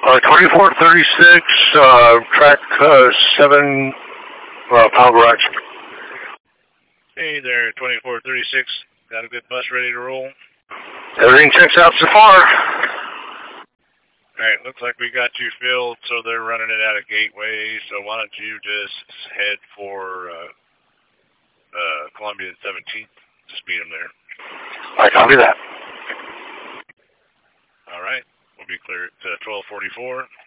2436, track 7, Power Garage. Hey there, 2436. Got a good bus ready to roll? Everything checks out so far. Alright, looks like we got you filled, so they're running it out of Gateway, so why don't you just head for Columbia 17th. Just meet them there. I copy that. Alright, we'll be clear at 1244.